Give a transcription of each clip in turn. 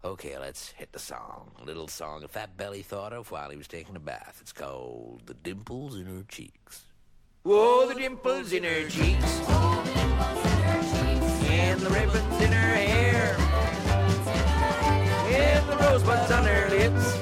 Okay, let's hit the song. A little song a fat belly thought of while he was taking a bath. It's called The Dimples in Her Cheeks. Whoa, the dimples in her cheeks, and the ribbons in her hair, and the rosebuds on her lips,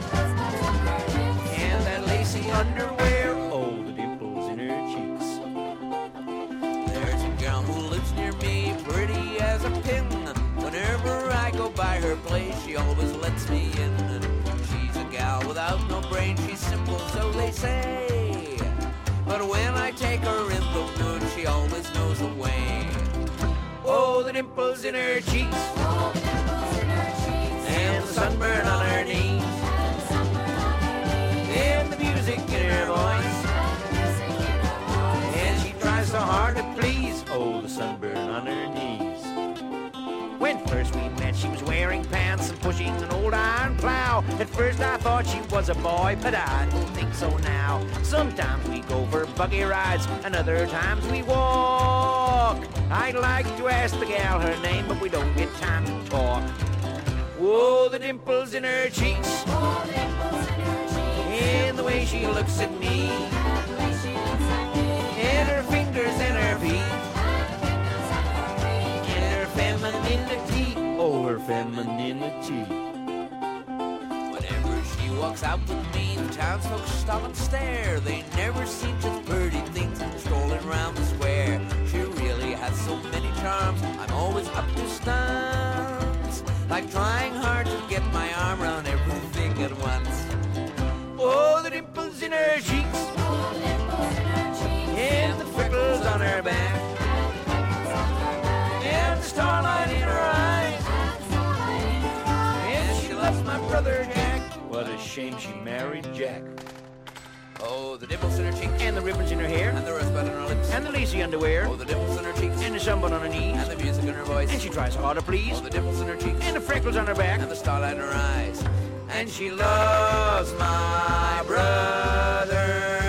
and that lacy underwear. Oh, the dimples in her cheeks. There's a girl who lives near me, pretty as a pin. Whenever I go by her place, she always lets me in. She's a gal without no brain, she's simple, so they say. But when I take her in the mood, she always knows the way. Oh, the dimples in her cheeks, and the sunburn on her knees, and the music in her voice, and she tries so hard to please. Oh, the sunburn on her knees. When first we met, she was wearing pants and pushing an old iron plow. At first I thought she was a boy, but I don't think so now. Sometimes we go for buggy rides, and other times we walk. I'd like to ask the gal her name, but we don't get time to talk. Whoa, the dimples in her cheeks, and the way she looks at me, and her fingers and her feet, femininity, oh, her femininity. Whenever she walks out with me, the townsfolk stop and stare. They never seen such pretty things strolling around the square. She really has so many charms, I'm always up to stunts, like trying hard to get my arm around everything at once. Oh, the dimples in her cheeks, and the freckles on her back, and the starlight in her eyes, and she loves my brother Jack. What a shame she married Jack. Oh, the dimples in her cheeks, and the ribbons in her hair, and the rosebud on her lips, and the lacy underwear. Oh, the dimples in her cheeks, and the sunburn on her knees, and the music in her voice, and she tries hard to please. Oh, the dimples in her cheeks, and the freckles on her back, and the starlight in her eyes, and she loves my brother